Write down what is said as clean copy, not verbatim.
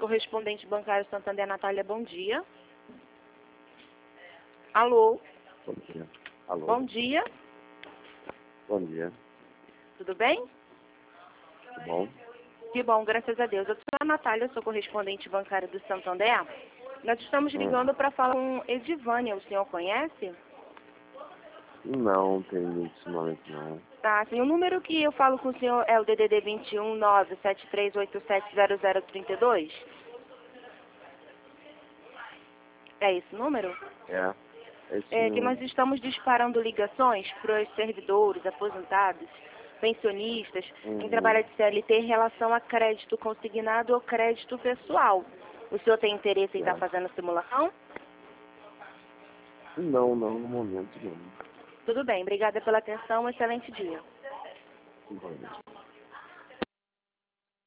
correspondente bancário Santander, Natália, bom dia. Alô? Bom dia. Alô? Bom dia. Bom dia. Tudo bem? Tudo bom? Que bom, graças a Deus. Eu sou a Natália, sou correspondente bancária do Santander. Nós estamos ligando para falar com Edivânia. O senhor conhece? Não, tem nesse momento não. Tá, assim, o número que eu falo com o senhor é o DDD 21 973870032? É esse número? É. Esse É que não. nós estamos disparando ligações para os servidores, aposentados, pensionistas, em trabalho de CLT em relação a crédito consignado ou crédito pessoal. O senhor tem interesse em estar fazendo a simulação? Não, no momento não. Tudo bem, obrigada pela atenção, um excelente dia. Igualmente.